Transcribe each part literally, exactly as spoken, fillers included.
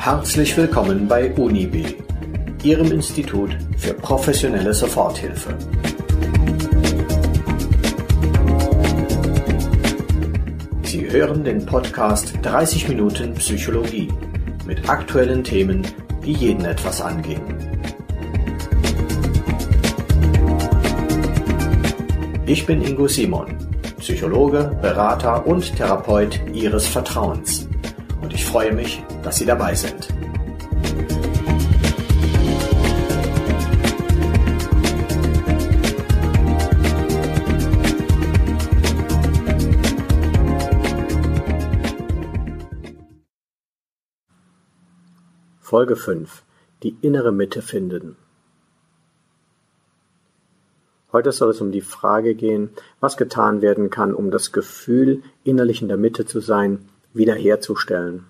Herzlich willkommen bei UniB, Ihrem Institut für professionelle Soforthilfe. Sie hören den Podcast dreißig Minuten Psychologie mit aktuellen Themen, die jeden etwas angehen. Ich bin Ingo Simon, Psychologe, Berater und Therapeut Ihres Vertrauens. Und ich freue mich, dass Sie dabei sind. Folge fünf. Die innere Mitte finden. Heute soll es um die Frage gehen, was getan werden kann, um das Gefühl, innerlich in der Mitte zu sein, wiederherzustellen.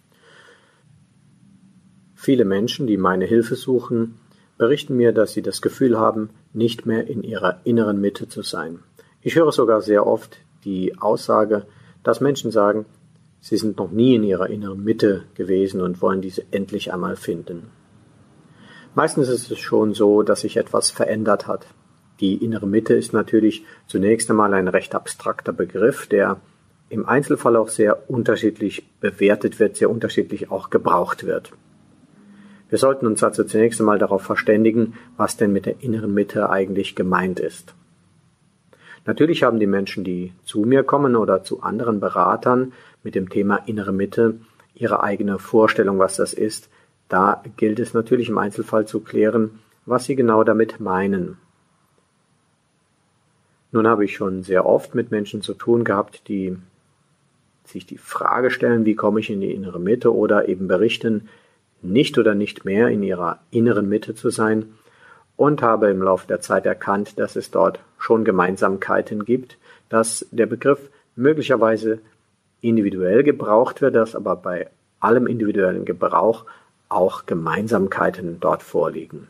Viele Menschen, die meine Hilfe suchen, berichten mir, dass sie das Gefühl haben, nicht mehr in ihrer inneren Mitte zu sein. Ich höre sogar sehr oft die Aussage, dass Menschen sagen, sie sind noch nie in ihrer inneren Mitte gewesen und wollen diese endlich einmal finden. Meistens ist es schon so, dass sich etwas verändert hat. Die innere Mitte ist natürlich zunächst einmal ein recht abstrakter Begriff, der im Einzelfall auch sehr unterschiedlich bewertet wird, sehr unterschiedlich auch gebraucht wird. Wir sollten uns also zunächst einmal darauf verständigen, was denn mit der inneren Mitte eigentlich gemeint ist. Natürlich haben die Menschen, die zu mir kommen oder zu anderen Beratern mit dem Thema innere Mitte, ihre eigene Vorstellung, was das ist. Da gilt es natürlich im Einzelfall zu klären, was sie genau damit meinen. Nun habe ich schon sehr oft mit Menschen zu tun gehabt, die sich die Frage stellen, wie komme ich in die innere Mitte, oder eben berichten, nicht oder nicht mehr in ihrer inneren Mitte zu sein, und habe im Laufe der Zeit erkannt, dass es dort schon Gemeinsamkeiten gibt, dass der Begriff möglicherweise individuell gebraucht wird, dass aber bei allem individuellen Gebrauch auch Gemeinsamkeiten dort vorliegen.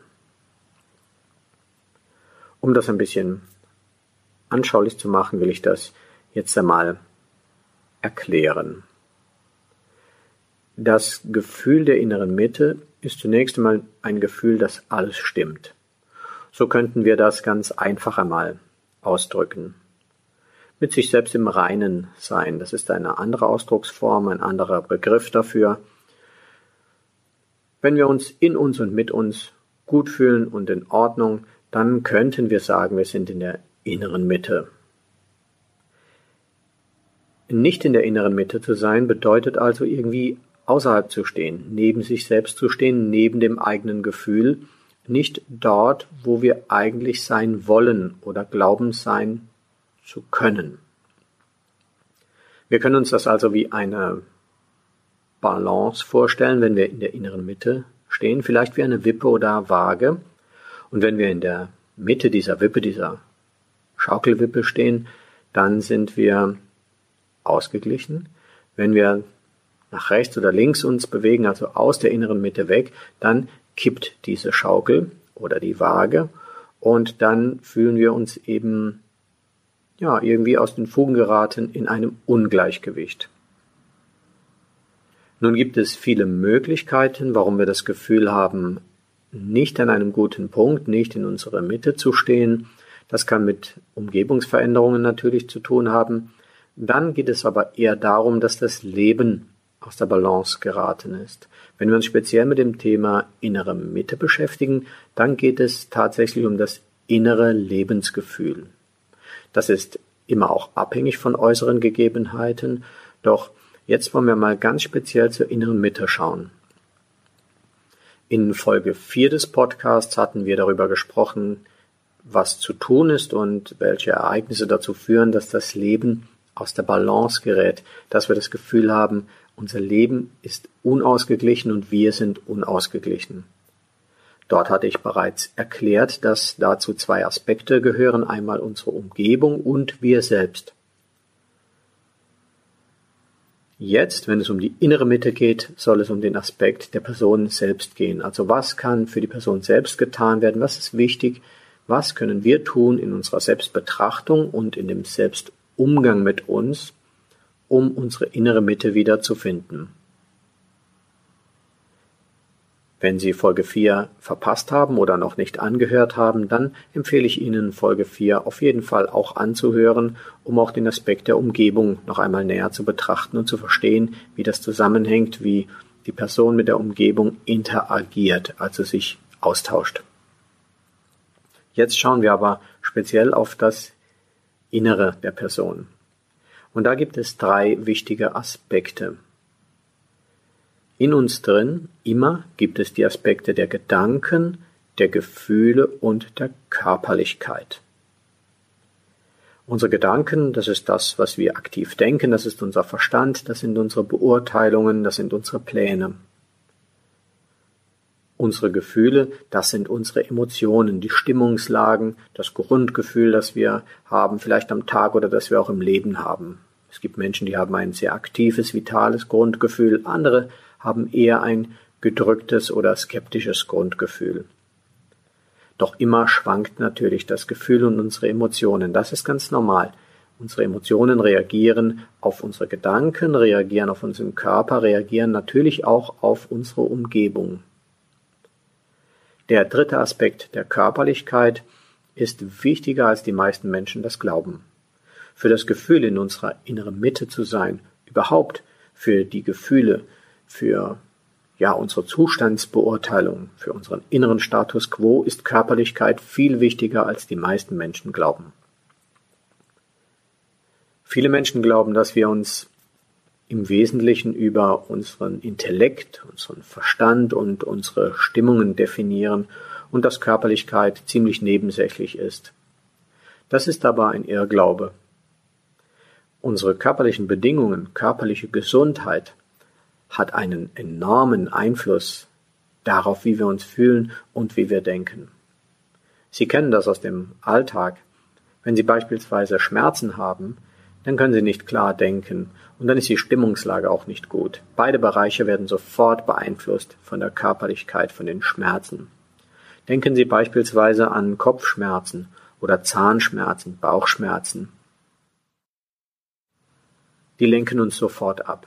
Um das ein bisschen anschaulich zu machen, will ich das jetzt einmal erklären. Das Gefühl der inneren Mitte ist zunächst einmal ein Gefühl, dass alles stimmt. So könnten wir das ganz einfach einmal ausdrücken. Mit sich selbst im Reinen sein, das ist eine andere Ausdrucksform, ein anderer Begriff dafür. Wenn wir uns in uns und mit uns gut fühlen und in Ordnung, dann könnten wir sagen, wir sind in der inneren Mitte. Nicht in der inneren Mitte zu sein, bedeutet also irgendwie außerhalb zu stehen, neben sich selbst zu stehen, neben dem eigenen Gefühl, nicht dort, wo wir eigentlich sein wollen oder glauben sein zu können. Wir können uns das also wie eine Balance vorstellen, wenn wir in der inneren Mitte stehen, vielleicht wie eine Wippe oder Waage. Und wenn wir in der Mitte dieser Wippe, dieser Schaukelwippe stehen, dann sind wir ausgeglichen. Wenn wir nach rechts oder links uns bewegen, also aus der inneren Mitte weg, dann kippt diese Schaukel oder die Waage und dann fühlen wir uns eben ja irgendwie aus den Fugen geraten in einem Ungleichgewicht. Nun gibt es viele Möglichkeiten, warum wir das Gefühl haben, nicht an einem guten Punkt, nicht in unserer Mitte zu stehen. Das kann mit Umgebungsveränderungen natürlich zu tun haben. Dann geht es aber eher darum, dass das Leben aus der Balance geraten ist. Wenn wir uns speziell mit dem Thema innere Mitte beschäftigen, dann geht es tatsächlich um das innere Lebensgefühl. Das ist immer auch abhängig von äußeren Gegebenheiten, doch jetzt wollen wir mal ganz speziell zur inneren Mitte schauen. In Folge vier des Podcasts hatten wir darüber gesprochen, was zu tun ist und welche Ereignisse dazu führen, dass das Leben aus der Balance gerät, dass wir das Gefühl haben, unser Leben ist unausgeglichen und wir sind unausgeglichen. Dort hatte ich bereits erklärt, dass dazu zwei Aspekte gehören, einmal unsere Umgebung und wir selbst. Jetzt, wenn es um die innere Mitte geht, soll es um den Aspekt der Person selbst gehen. Also was kann für die Person selbst getan werden, was ist wichtig, was können wir tun in unserer Selbstbetrachtung und in dem Selbstumgang mit uns, um unsere innere Mitte wieder zu finden. Wenn Sie Folge vier verpasst haben oder noch nicht angehört haben, dann empfehle ich Ihnen, Folge vier auf jeden Fall auch anzuhören, um auch den Aspekt der Umgebung noch einmal näher zu betrachten und zu verstehen, wie das zusammenhängt, wie die Person mit der Umgebung interagiert, also sich austauscht. Jetzt schauen wir aber speziell auf das Innere der Person. Und da gibt es drei wichtige Aspekte. In uns drin immer gibt es die Aspekte der Gedanken, der Gefühle und der Körperlichkeit. Unsere Gedanken, das ist das, was wir aktiv denken, das ist unser Verstand, das sind unsere Beurteilungen, das sind unsere Pläne. Unsere Gefühle, das sind unsere Emotionen, die Stimmungslagen, das Grundgefühl, das wir haben, vielleicht am Tag oder das wir auch im Leben haben. Es gibt Menschen, die haben ein sehr aktives, vitales Grundgefühl, andere haben eher ein gedrücktes oder skeptisches Grundgefühl. Doch immer schwankt natürlich das Gefühl und unsere Emotionen. Das ist ganz normal. Unsere Emotionen reagieren auf unsere Gedanken, reagieren auf unseren Körper, reagieren natürlich auch auf unsere Umgebung. Der dritte Aspekt der Körperlichkeit ist wichtiger, als die meisten Menschen das glauben. Für das Gefühl, in unserer inneren Mitte zu sein, überhaupt für die Gefühle, für ja, unsere Zustandsbeurteilung, für unseren inneren Status quo ist Körperlichkeit viel wichtiger, als die meisten Menschen glauben. Viele Menschen glauben, dass wir uns im Wesentlichen über unseren Intellekt, unseren Verstand und unsere Stimmungen definieren und dass Körperlichkeit ziemlich nebensächlich ist. Das ist aber ein Irrglaube. Unsere körperlichen Bedingungen, körperliche Gesundheit hat einen enormen Einfluss darauf, wie wir uns fühlen und wie wir denken. Sie kennen das aus dem Alltag. Wenn Sie beispielsweise Schmerzen haben, dann können Sie nicht klar denken und dann ist die Stimmungslage auch nicht gut. Beide Bereiche werden sofort beeinflusst von der Körperlichkeit, von den Schmerzen. Denken Sie beispielsweise an Kopfschmerzen oder Zahnschmerzen, Bauchschmerzen. Die lenken uns sofort ab.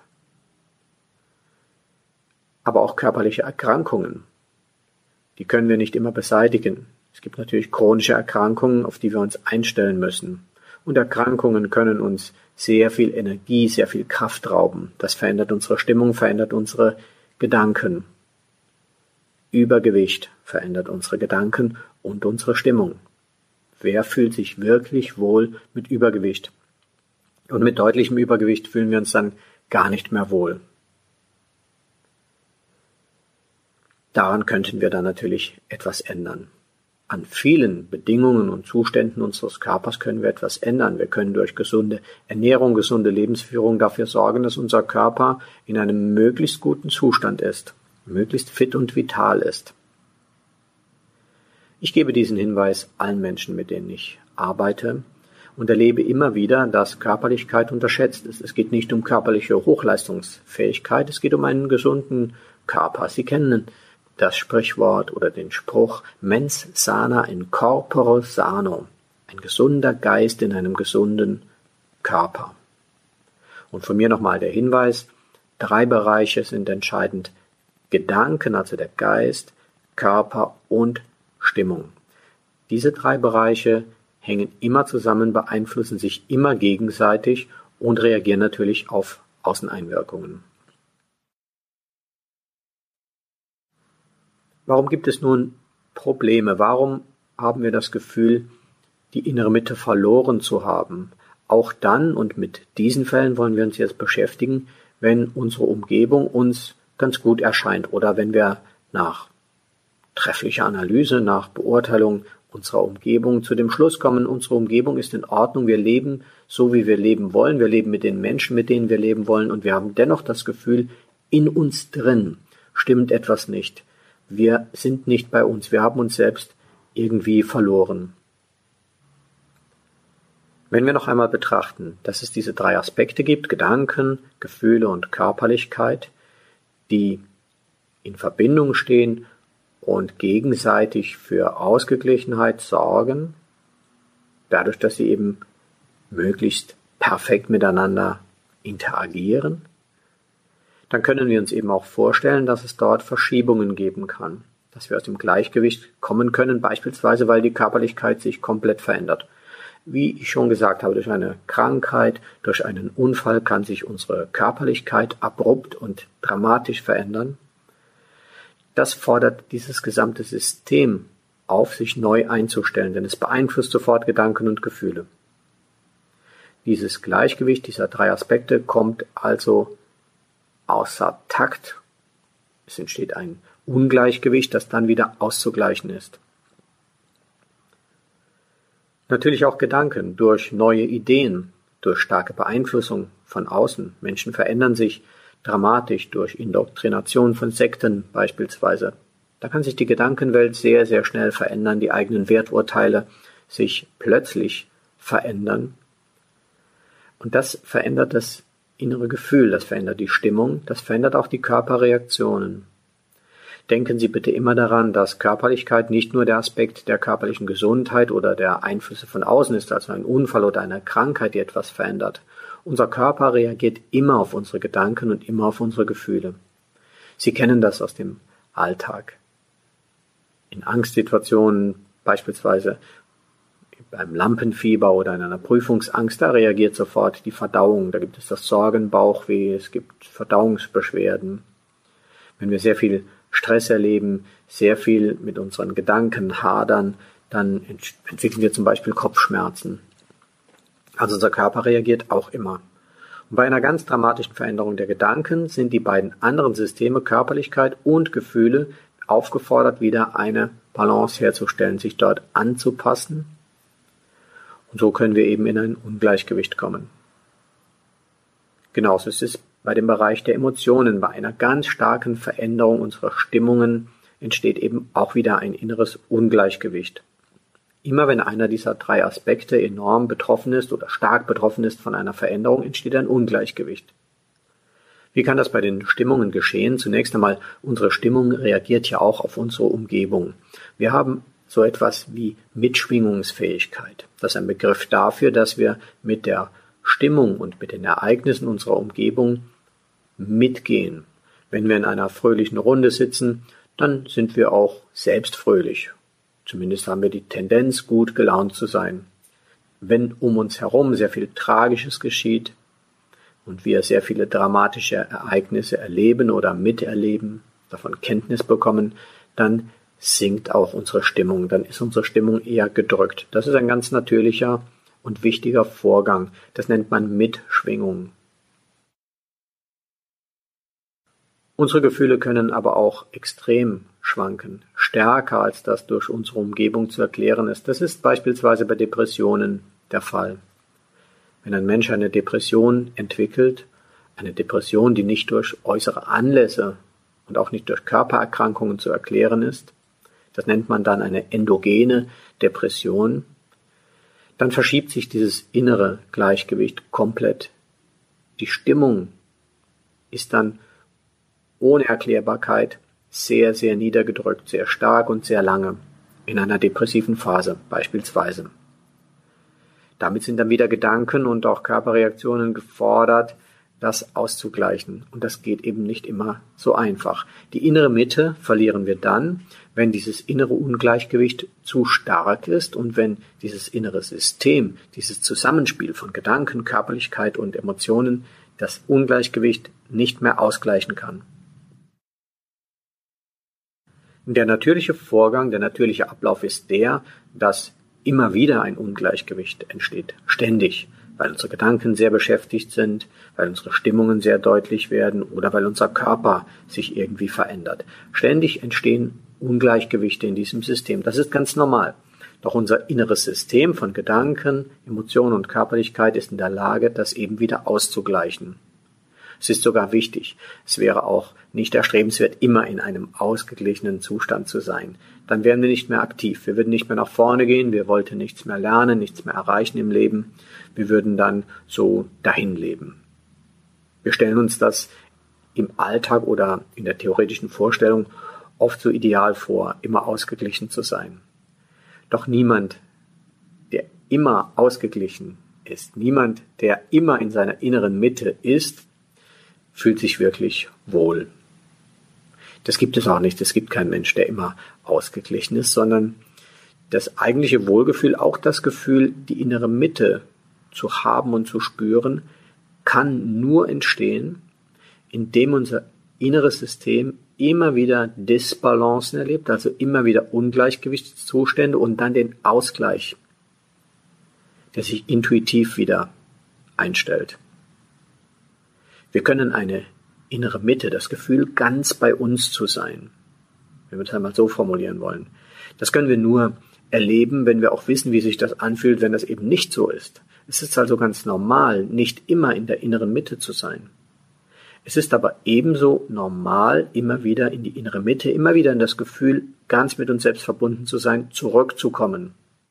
Aber auch körperliche Erkrankungen, die können wir nicht immer beseitigen. Es gibt natürlich chronische Erkrankungen, auf die wir uns einstellen müssen. Und Erkrankungen können uns sehr viel Energie, sehr viel Kraft rauben. Das verändert unsere Stimmung, verändert unsere Gedanken. Übergewicht verändert unsere Gedanken und unsere Stimmung. Wer fühlt sich wirklich wohl mit Übergewicht? Und mit deutlichem Übergewicht fühlen wir uns dann gar nicht mehr wohl. Daran könnten wir dann natürlich etwas ändern. An vielen Bedingungen und Zuständen unseres Körpers können wir etwas ändern. Wir können durch gesunde Ernährung, gesunde Lebensführung dafür sorgen, dass unser Körper in einem möglichst guten Zustand ist, möglichst fit und vital ist. Ich gebe diesen Hinweis allen Menschen, mit denen ich arbeite, und erlebe immer wieder, dass Körperlichkeit unterschätzt ist. Es geht nicht um körperliche Hochleistungsfähigkeit, es geht um einen gesunden Körper. Sie kennen das Sprichwort oder den Spruch Mens sana in corpore sano, ein gesunder Geist in einem gesunden Körper. Und von mir nochmal der Hinweis, drei Bereiche sind entscheidend: Gedanken, also der Geist, Körper und Stimmung. Diese drei Bereiche hängen immer zusammen, beeinflussen sich immer gegenseitig und reagieren natürlich auf Außeneinwirkungen. Warum gibt es nun Probleme? Warum haben wir das Gefühl, die innere Mitte verloren zu haben? Auch dann, und mit diesen Fällen wollen wir uns jetzt beschäftigen, wenn unsere Umgebung uns ganz gut erscheint oder wenn wir nach trefflicher Analyse, nach Beurteilung unserer Umgebung zu dem Schluss kommen, unsere Umgebung ist in Ordnung, wir leben so, wie wir leben wollen, wir leben mit den Menschen, mit denen wir leben wollen und wir haben dennoch das Gefühl, in uns drin stimmt etwas nicht. Wir sind nicht bei uns, wir haben uns selbst irgendwie verloren. Wenn wir noch einmal betrachten, dass es diese drei Aspekte gibt, Gedanken, Gefühle und Körperlichkeit, die in Verbindung stehen und gegenseitig für Ausgeglichenheit sorgen, dadurch, dass sie eben möglichst perfekt miteinander interagieren, dann können wir uns eben auch vorstellen, dass es dort Verschiebungen geben kann, dass wir aus dem Gleichgewicht kommen können, beispielsweise weil die Körperlichkeit sich komplett verändert. Wie ich schon gesagt habe, durch eine Krankheit, durch einen Unfall kann sich unsere Körperlichkeit abrupt und dramatisch verändern. Das fordert dieses gesamte System auf, sich neu einzustellen, denn es beeinflusst sofort Gedanken und Gefühle. Dieses Gleichgewicht dieser drei Aspekte kommt also außer Takt. Es entsteht ein Ungleichgewicht, das dann wieder auszugleichen ist. Natürlich auch Gedanken durch neue Ideen, durch starke Beeinflussung von außen. Menschen verändern sich dramatisch durch Indoktrination von Sekten beispielsweise. Da kann sich die Gedankenwelt sehr, sehr schnell verändern, die eigenen Werturteile sich plötzlich verändern. Und das verändert das innere Gefühl, das verändert die Stimmung, das verändert auch die Körperreaktionen. Denken Sie bitte immer daran, dass Körperlichkeit nicht nur der Aspekt der körperlichen Gesundheit oder der Einflüsse von außen ist, also ein Unfall oder eine Krankheit, die etwas verändert. Unser Körper reagiert immer auf unsere Gedanken und immer auf unsere Gefühle. Sie kennen das aus dem Alltag. In Angstsituationen, beispielsweise beim Lampenfieber oder in einer Prüfungsangst, da reagiert sofort die Verdauung. Da gibt es das Sorgen, Bauchweh, es gibt Verdauungsbeschwerden. Wenn wir sehr viel Stress erleben, sehr viel mit unseren Gedanken hadern, dann entwickeln wir zum Beispiel Kopfschmerzen. Also unser Körper reagiert auch immer. Und bei einer ganz dramatischen Veränderung der Gedanken sind die beiden anderen Systeme, Körperlichkeit und Gefühle, aufgefordert, wieder eine Balance herzustellen, sich dort anzupassen. Und so können wir eben in ein Ungleichgewicht kommen. Genauso ist es bei dem Bereich der Emotionen. Bei einer ganz starken Veränderung unserer Stimmungen entsteht eben auch wieder ein inneres Ungleichgewicht. Immer wenn einer dieser drei Aspekte enorm betroffen ist oder stark betroffen ist von einer Veränderung, entsteht ein Ungleichgewicht. Wie kann das bei den Stimmungen geschehen? Zunächst einmal, unsere Stimmung reagiert ja auch auf unsere Umgebung. Wir haben so etwas wie Mitschwingungsfähigkeit. Das ist ein Begriff dafür, dass wir mit der Stimmung und mit den Ereignissen unserer Umgebung mitgehen. Wenn wir in einer fröhlichen Runde sitzen, dann sind wir auch selbst fröhlich. Zumindest haben wir die Tendenz, gut gelaunt zu sein. Wenn um uns herum sehr viel Tragisches geschieht und wir sehr viele dramatische Ereignisse erleben oder miterleben, davon Kenntnis bekommen, dann sinkt auch unsere Stimmung, dann ist unsere Stimmung eher gedrückt. Das ist ein ganz natürlicher und wichtiger Vorgang. Das nennt man Mitschwingung. Unsere Gefühle können aber auch extrem schwanken, stärker als das durch unsere Umgebung zu erklären ist. Das ist beispielsweise bei Depressionen der Fall. Wenn ein Mensch eine Depression entwickelt, eine Depression, die nicht durch äußere Anlässe und auch nicht durch Körpererkrankungen zu erklären ist, das nennt man dann eine endogene Depression, dann verschiebt sich dieses innere Gleichgewicht komplett. Die Stimmung ist dann ohne Erklärbarkeit sehr, sehr niedergedrückt, sehr stark und sehr lange, in einer depressiven Phase beispielsweise. Damit sind dann wieder Gedanken und auch Körperreaktionen gefordert, das auszugleichen. Und das geht eben nicht immer so einfach. Die innere Mitte verlieren wir dann, wenn dieses innere Ungleichgewicht zu stark ist und wenn dieses innere System, dieses Zusammenspiel von Gedanken, Körperlichkeit und Emotionen das Ungleichgewicht nicht mehr ausgleichen kann. Der natürliche Vorgang, der natürliche Ablauf ist der, dass immer wieder ein Ungleichgewicht entsteht, ständig, weil unsere Gedanken sehr beschäftigt sind, weil unsere Stimmungen sehr deutlich werden oder weil unser Körper sich irgendwie verändert. Ständig entstehen Ungleichgewichte in diesem System. Das ist ganz normal. Doch unser inneres System von Gedanken, Emotionen und Körperlichkeit ist in der Lage, das eben wieder auszugleichen. Es ist sogar wichtig. Es wäre auch nicht erstrebenswert, immer in einem ausgeglichenen Zustand zu sein. Dann wären wir nicht mehr aktiv. Wir würden nicht mehr nach vorne gehen. Wir wollten nichts mehr lernen, nichts mehr erreichen im Leben. Wir würden dann so dahin leben. Wir stellen uns das im Alltag oder in der theoretischen Vorstellung oft so ideal vor, immer ausgeglichen zu sein. Doch niemand, der immer ausgeglichen ist, niemand, der immer in seiner inneren Mitte ist, fühlt sich wirklich wohl. Das gibt es auch nicht. Es gibt keinen Mensch, der immer ausgeglichen ist, sondern das eigentliche Wohlgefühl, auch das Gefühl, die innere Mitte zu haben und zu spüren, kann nur entstehen, indem unser inneres System immer wieder Disbalancen erlebt, also immer wieder Ungleichgewichtszustände und dann den Ausgleich, der sich intuitiv wieder einstellt. Wir können eine innere Mitte, das Gefühl, ganz bei uns zu sein, wenn wir es einmal so formulieren wollen, das können wir nur erleben, wenn wir auch wissen, wie sich das anfühlt, wenn das eben nicht so ist. Es ist also ganz normal, nicht immer in der inneren Mitte zu sein. Es ist aber ebenso normal, immer wieder in die innere Mitte, immer wieder in das Gefühl, ganz mit uns selbst verbunden zu sein, zurückzukommen.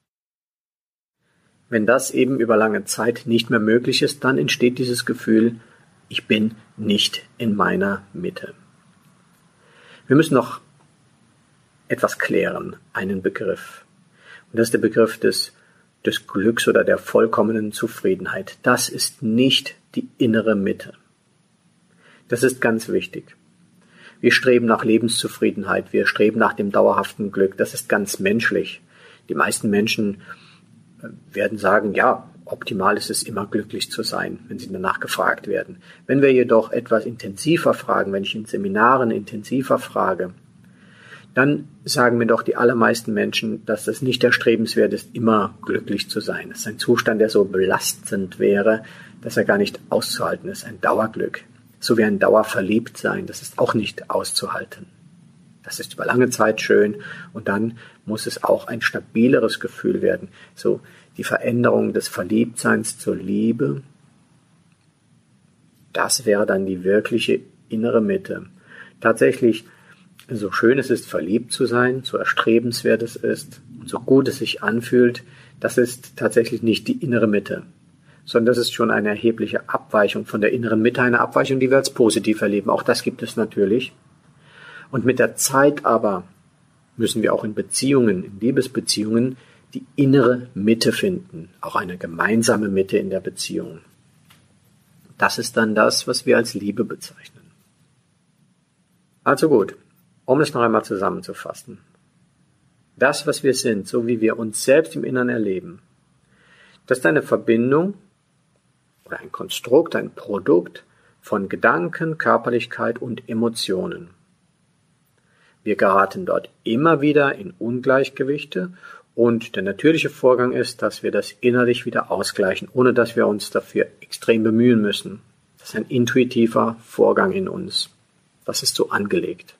Wenn das eben über lange Zeit nicht mehr möglich ist, dann entsteht dieses Gefühl, ich bin nicht in meiner Mitte. Wir müssen noch etwas klären, einen Begriff. Und das ist der Begriff des, des Glücks oder der vollkommenen Zufriedenheit. Das ist nicht die innere Mitte. Das ist ganz wichtig. Wir streben nach Lebenszufriedenheit, wir streben nach dem dauerhaften Glück. Das ist ganz menschlich. Die meisten Menschen werden sagen, ja, optimal ist es immer glücklich zu sein, wenn sie danach gefragt werden. Wenn wir jedoch etwas intensiver fragen, wenn ich in Seminaren intensiver frage, dann sagen mir doch die allermeisten Menschen, dass es nicht erstrebenswert ist, immer glücklich zu sein. Das ist ein Zustand, der so belastend wäre, dass er gar nicht auszuhalten ist, ein Dauerglück. So wie ein Dauerverliebtsein, das ist auch nicht auszuhalten. Das ist über lange Zeit schön und dann muss es auch ein stabileres Gefühl werden. So die Veränderung des Verliebtseins zur Liebe, das wäre dann die wirkliche innere Mitte. Tatsächlich, so schön es ist, verliebt zu sein, so erstrebenswert es ist und so gut es sich anfühlt, das ist tatsächlich nicht die innere Mitte, sondern das ist schon eine erhebliche Abweichung von der inneren Mitte, eine Abweichung, die wir als positiv erleben. Auch das gibt es natürlich. Und mit der Zeit aber müssen wir auch in Beziehungen, in Liebesbeziehungen, die innere Mitte finden, auch eine gemeinsame Mitte in der Beziehung. Das ist dann das, was wir als Liebe bezeichnen. Also gut, um es noch einmal zusammenzufassen. Das, was wir sind, so wie wir uns selbst im Inneren erleben, das ist eine Verbindung oder ein Konstrukt, ein Produkt von Gedanken, Körperlichkeit und Emotionen. Wir geraten dort immer wieder in Ungleichgewichte und der natürliche Vorgang ist, dass wir das innerlich wieder ausgleichen, ohne dass wir uns dafür extrem bemühen müssen. Das ist ein intuitiver Vorgang in uns. Das ist so angelegt.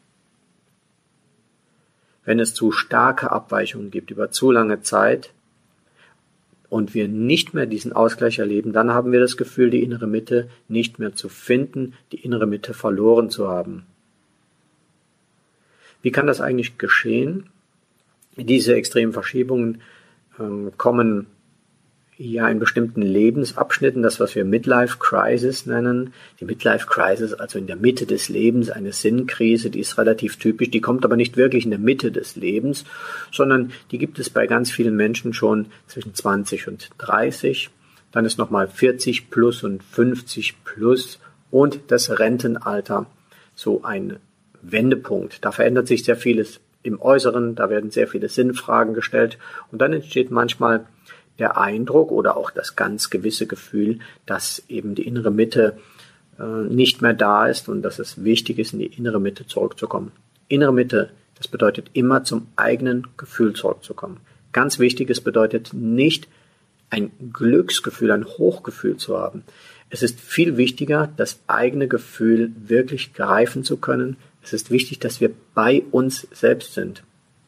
Wenn es zu starke Abweichungen gibt über zu lange Zeit und wir nicht mehr diesen Ausgleich erleben, dann haben wir das Gefühl, die innere Mitte nicht mehr zu finden, die innere Mitte verloren zu haben. Wie kann das eigentlich geschehen? Diese extremen Verschiebungen ähm, kommen ja in bestimmten Lebensabschnitten, das was wir Midlife Crisis nennen. Die Midlife Crisis, also in der Mitte des Lebens, eine Sinnkrise, die ist relativ typisch, die kommt aber nicht wirklich in der Mitte des Lebens, sondern die gibt es bei ganz vielen Menschen schon zwischen zwanzig und dreißig, dann ist nochmal vierzig plus und fünfzig plus und das Rentenalter so ein Wendepunkt. Da verändert sich sehr vieles im Äußeren, da werden sehr viele Sinnfragen gestellt und dann entsteht manchmal der Eindruck oder auch das ganz gewisse Gefühl, dass eben die innere Mitte äh, nicht mehr da ist und dass es wichtig ist, in die innere Mitte zurückzukommen. Innere Mitte, das bedeutet immer zum eigenen Gefühl zurückzukommen. Ganz wichtig, es bedeutet nicht ein Glücksgefühl, ein Hochgefühl zu haben. Es ist viel wichtiger, das eigene Gefühl wirklich greifen zu können. Es ist wichtig, dass wir bei uns selbst sind.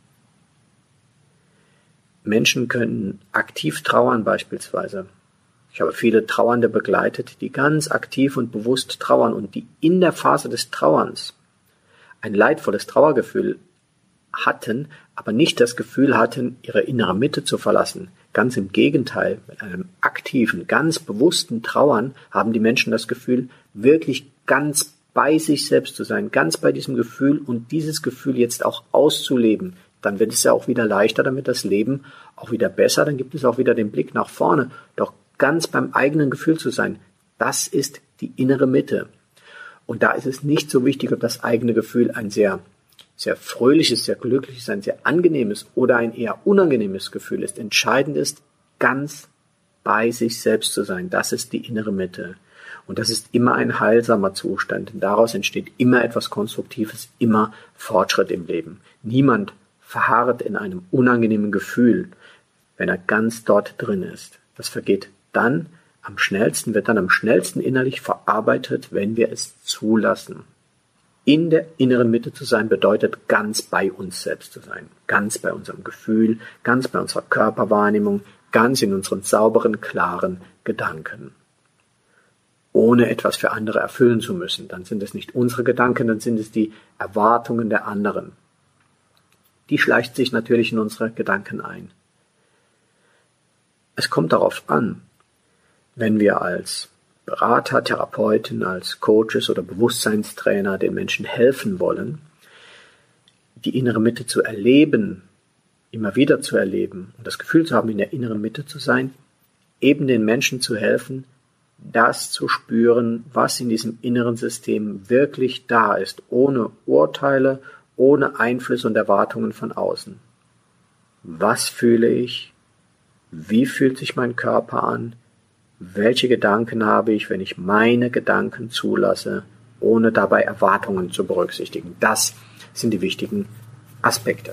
Menschen können aktiv trauern beispielsweise. Ich habe viele Trauernde begleitet, die ganz aktiv und bewusst trauern und die in der Phase des Trauerns ein leidvolles Trauergefühl hatten, aber nicht das Gefühl hatten, ihre innere Mitte zu verlassen. Ganz im Gegenteil, mit einem aktiven, ganz bewussten Trauern haben die Menschen das Gefühl, wirklich ganz bei sich selbst zu sein, ganz bei diesem Gefühl und dieses Gefühl jetzt auch auszuleben. Dann wird es ja auch wieder leichter, damit das Leben auch wieder besser, dann gibt es auch wieder den Blick nach vorne. Doch ganz beim eigenen Gefühl zu sein, das ist die innere Mitte. Und da ist es nicht so wichtig, ob das eigene Gefühl ein sehr, sehr fröhliches, sehr glückliches, ein sehr angenehmes oder ein eher unangenehmes Gefühl ist. Entscheidend ist, ganz bei sich selbst zu sein. Das ist die innere Mitte. Und das ist immer ein heilsamer Zustand. Denn daraus entsteht immer etwas Konstruktives, immer Fortschritt im Leben. Niemand verharrt in einem unangenehmen Gefühl, wenn er ganz dort drin ist. Das vergeht dann am schnellsten, wird dann am schnellsten innerlich verarbeitet, wenn wir es zulassen. In der inneren Mitte zu sein bedeutet, ganz bei uns selbst zu sein. Ganz bei unserem Gefühl, ganz bei unserer Körperwahrnehmung, ganz in unseren sauberen, klaren Gedanken. Ohne etwas für andere erfüllen zu müssen. Dann sind es nicht unsere Gedanken, dann sind es die Erwartungen der anderen. Die schleicht sich natürlich in unsere Gedanken ein. Es kommt darauf an, wenn wir als Berater, Therapeuten, als Coaches oder Bewusstseinstrainer den Menschen helfen wollen, die innere Mitte zu erleben, immer wieder zu erleben und das Gefühl zu haben, in der inneren Mitte zu sein, eben den Menschen zu helfen, das zu spüren, was in diesem inneren System wirklich da ist, ohne Urteile, ohne Einflüsse und Erwartungen von außen. Was fühle ich? Wie fühlt sich mein Körper an? Welche Gedanken habe ich, wenn ich meine Gedanken zulasse, ohne dabei Erwartungen zu berücksichtigen? Das sind die wichtigen Aspekte.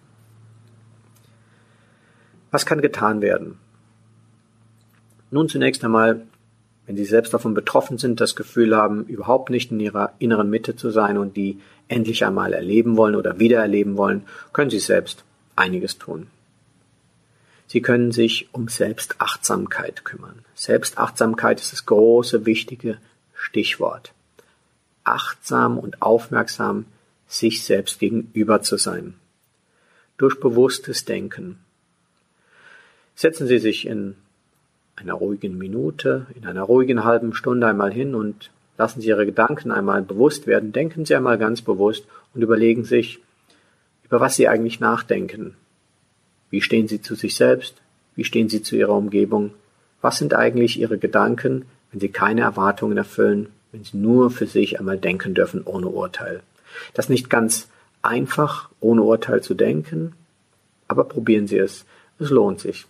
Was kann getan werden? Nun zunächst einmal, wenn Sie selbst davon betroffen sind, das Gefühl haben, überhaupt nicht in Ihrer inneren Mitte zu sein und die endlich einmal erleben wollen oder wiedererleben wollen, können Sie selbst einiges tun. Sie können sich um Selbstachtsamkeit kümmern. Selbstachtsamkeit ist das große, wichtige Stichwort. Achtsam und aufmerksam sich selbst gegenüber zu sein. Durch bewusstes Denken. Setzen Sie sich in einer ruhigen Minute, in einer ruhigen halben Stunde einmal hin und lassen Sie Ihre Gedanken einmal bewusst werden. Denken Sie einmal ganz bewusst und überlegen sich, über was Sie eigentlich nachdenken. Wie stehen Sie zu sich selbst? Wie stehen Sie zu Ihrer Umgebung? Was sind eigentlich Ihre Gedanken, wenn Sie keine Erwartungen erfüllen, wenn Sie nur für sich einmal denken dürfen ohne Urteil? Das ist nicht ganz einfach, ohne Urteil zu denken, aber probieren Sie es. Es lohnt sich.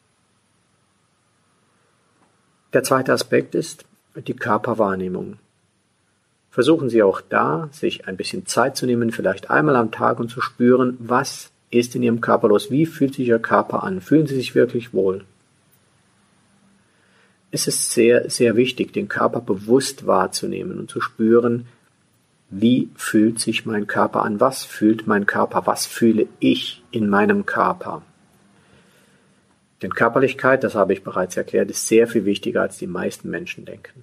Der zweite Aspekt ist die Körperwahrnehmung. Versuchen Sie auch da, sich ein bisschen Zeit zu nehmen, vielleicht einmal am Tag und zu spüren, was ist in Ihrem Körper los? Wie fühlt sich Ihr Körper an? Fühlen Sie sich wirklich wohl? Es ist sehr, sehr wichtig, den Körper bewusst wahrzunehmen und zu spüren, wie fühlt sich mein Körper an? Was fühlt mein Körper? Was fühle ich in meinem Körper? Denn Körperlichkeit, das habe ich bereits erklärt, ist sehr viel wichtiger, als die meisten Menschen denken.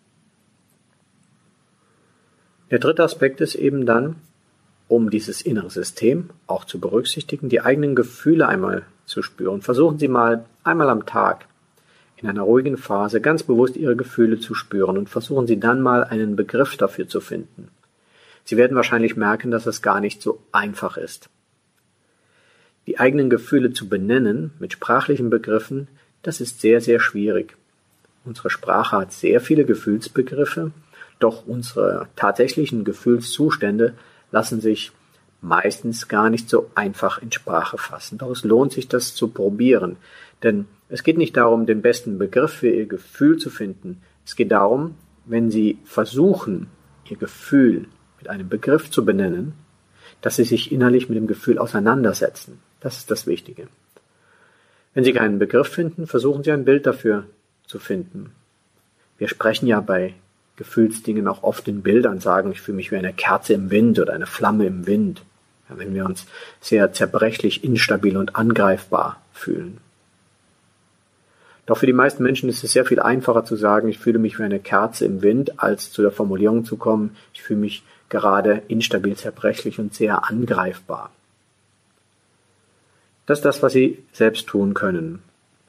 Der dritte Aspekt ist eben dann, um dieses innere System auch zu berücksichtigen, die eigenen Gefühle einmal zu spüren. Versuchen Sie mal einmal am Tag in einer ruhigen Phase ganz bewusst Ihre Gefühle zu spüren und versuchen Sie dann mal einen Begriff dafür zu finden. Sie werden wahrscheinlich merken, dass es gar nicht so einfach ist. Die eigenen Gefühle zu benennen mit sprachlichen Begriffen, das ist sehr, sehr schwierig. Unsere Sprache hat sehr viele Gefühlsbegriffe, doch unsere tatsächlichen Gefühlszustände lassen sich meistens gar nicht so einfach in Sprache fassen. Doch es lohnt sich, das zu probieren. Denn es geht nicht darum, den besten Begriff für Ihr Gefühl zu finden. Es geht darum, wenn Sie versuchen, Ihr Gefühl mit einem Begriff zu benennen, dass Sie sich innerlich mit dem Gefühl auseinandersetzen. Das ist das Wichtige. Wenn Sie keinen Begriff finden, versuchen Sie ein Bild dafür zu finden. Wir sprechen ja bei Gefühlsdingen auch oft in Bildern, sagen, ich fühle mich wie eine Kerze im Wind oder eine Flamme im Wind, ja, wenn wir uns sehr zerbrechlich, instabil und angreifbar fühlen. Doch für die meisten Menschen ist es sehr viel einfacher zu sagen, ich fühle mich wie eine Kerze im Wind, als zu der Formulierung zu kommen, ich fühle mich gerade instabil, zerbrechlich und sehr angreifbar. Das ist das, was Sie selbst tun können.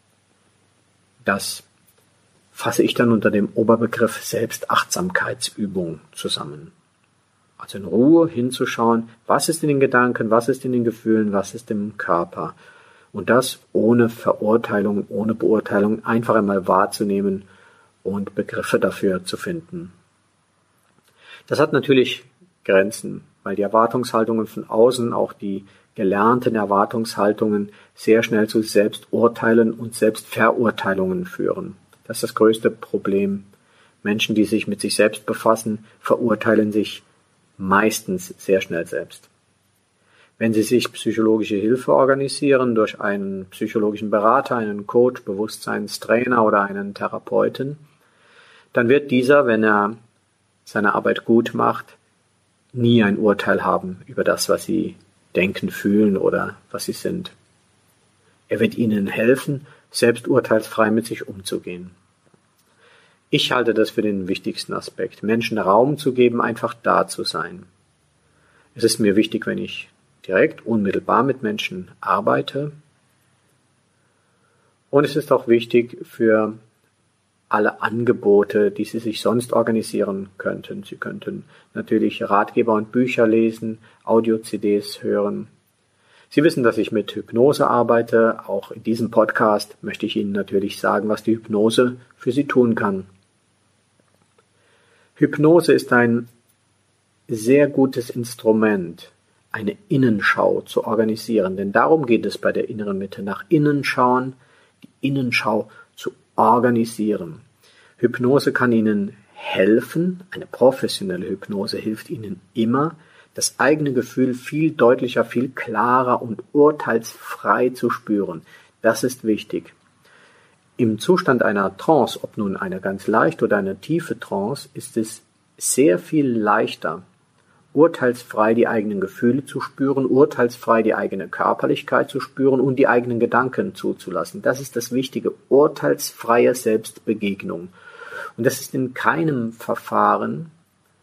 Das fasse ich dann unter dem Oberbegriff Selbstachtsamkeitsübung zusammen. Also in Ruhe hinzuschauen, was ist in den Gedanken, was ist in den Gefühlen, was ist im Körper. Und das ohne Verurteilung, ohne Beurteilung einfach einmal wahrzunehmen und Begriffe dafür zu finden. Das hat natürlich Grenzen, weil die Erwartungshaltungen von außen, auch die gelernten Erwartungshaltungen, sehr schnell zu Selbsturteilen und Selbstverurteilungen führen. Das ist das größte Problem. Menschen, die sich mit sich selbst befassen, verurteilen sich meistens sehr schnell selbst. Wenn Sie sich psychologische Hilfe organisieren durch einen psychologischen Berater, einen Coach, Bewusstseinstrainer oder einen Therapeuten, dann wird dieser, wenn er seine Arbeit gut macht, nie ein Urteil haben über das, was Sie denken, fühlen oder was Sie sind. Er wird Ihnen helfen, selbsturteilsfrei mit sich umzugehen. Ich halte das für den wichtigsten Aspekt, Menschen Raum zu geben, einfach da zu sein. Es ist mir wichtig, wenn ich direkt, unmittelbar mit Menschen arbeite. Und es ist auch wichtig für alle Angebote, die Sie sich sonst organisieren könnten. Sie könnten natürlich Ratgeber und Bücher lesen, Audio-C Ds hören. Sie wissen, dass ich mit Hypnose arbeite. Auch in diesem Podcast möchte ich Ihnen natürlich sagen, was die Hypnose für Sie tun kann. Hypnose ist ein sehr gutes Instrument, eine Innenschau zu organisieren. Denn darum geht es bei der inneren Mitte. Nach innen schauen, die Innenschau zu organisieren. Hypnose kann Ihnen helfen, eine professionelle Hypnose hilft Ihnen immer, das eigene Gefühl viel deutlicher, viel klarer und urteilsfrei zu spüren. Das ist wichtig. Im Zustand einer Trance, ob nun eine ganz leichte oder eine tiefe Trance, ist es sehr viel leichter, urteilsfrei die eigenen Gefühle zu spüren, urteilsfrei die eigene Körperlichkeit zu spüren und die eigenen Gedanken zuzulassen. Das ist das Wichtige, urteilsfreie Selbstbegegnung. Und das ist in keinem Verfahren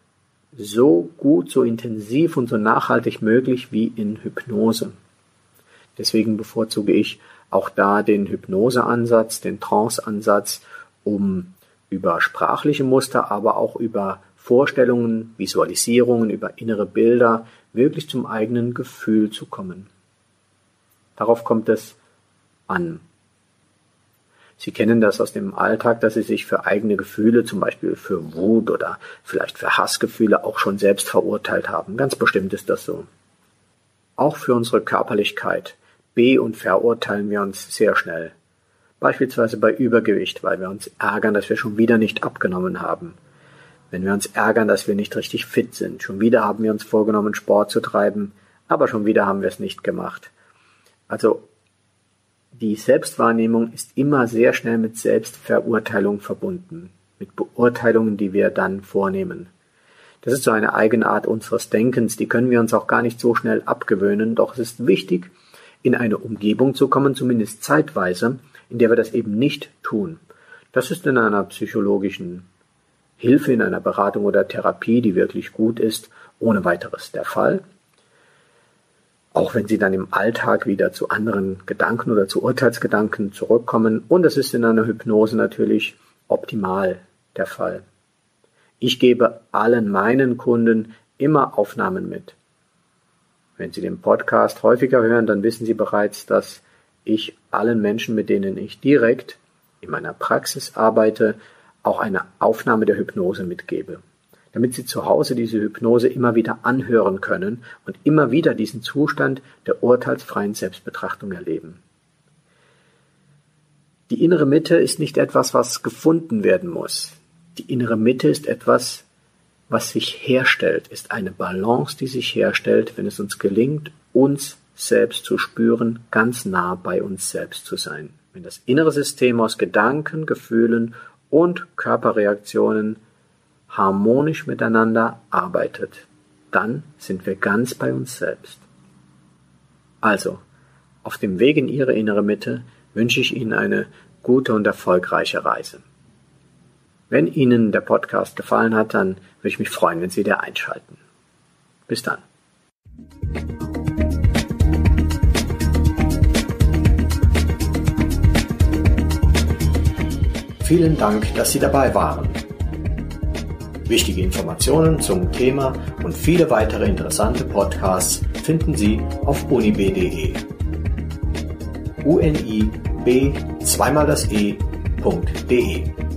so gut, so intensiv und so nachhaltig möglich wie in Hypnose. Deswegen bevorzuge ich auch da den Hypnoseansatz, den Trance-Ansatz, um über sprachliche Muster, aber auch über Vorstellungen, Visualisierungen, über innere Bilder wirklich zum eigenen Gefühl zu kommen. Darauf kommt es an. Sie kennen das aus dem Alltag, dass Sie sich für eigene Gefühle, zum Beispiel für Wut oder vielleicht für Hassgefühle, auch schon selbst verurteilt haben. Ganz bestimmt ist das so. Auch für unsere Körperlichkeit be- und verurteilen wir uns sehr schnell. Beispielsweise bei Übergewicht, weil wir uns ärgern, dass wir schon wieder nicht abgenommen haben. Wenn wir uns ärgern, dass wir nicht richtig fit sind. Schon wieder haben wir uns vorgenommen, Sport zu treiben, aber schon wieder haben wir es nicht gemacht. Also die Selbstwahrnehmung ist immer sehr schnell mit Selbstverurteilung verbunden, mit Beurteilungen, die wir dann vornehmen. Das ist so eine Eigenart unseres Denkens, die können wir uns auch gar nicht so schnell abgewöhnen, doch es ist wichtig, in eine Umgebung zu kommen, zumindest zeitweise, in der wir das eben nicht tun. Das ist in einer psychologischen Hilfe, in einer Beratung oder Therapie, die wirklich gut ist, ohne weiteres der Fall. Auch wenn Sie dann im Alltag wieder zu anderen Gedanken oder zu Urteilsgedanken zurückkommen. Und das ist in einer Hypnose natürlich optimal der Fall. Ich gebe allen meinen Kunden immer Aufnahmen mit. Wenn Sie den Podcast häufiger hören, dann wissen Sie bereits, dass ich allen Menschen, mit denen ich direkt in meiner Praxis arbeite, auch eine Aufnahme der Hypnose mitgebe, damit Sie zu Hause diese Hypnose immer wieder anhören können und immer wieder diesen Zustand der urteilsfreien Selbstbetrachtung erleben. Die innere Mitte ist nicht etwas, was gefunden werden muss. Die innere Mitte ist etwas, was sich herstellt, ist eine Balance, die sich herstellt, wenn es uns gelingt, uns selbst zu spüren, ganz nah bei uns selbst zu sein. Wenn das innere System aus Gedanken, Gefühlen und Körperreaktionen harmonisch miteinander arbeitet, dann sind wir ganz bei uns selbst. Also, auf dem Weg in Ihre innere Mitte wünsche ich Ihnen eine gute und erfolgreiche Reise. Wenn Ihnen der Podcast gefallen hat, dann würde ich mich freuen, wenn Sie wieder einschalten. Bis dann. Vielen Dank, dass Sie dabei waren. Wichtige Informationen zum Thema und viele weitere interessante Podcasts finden Sie auf unib punkt de. U N I B zweimal das E.de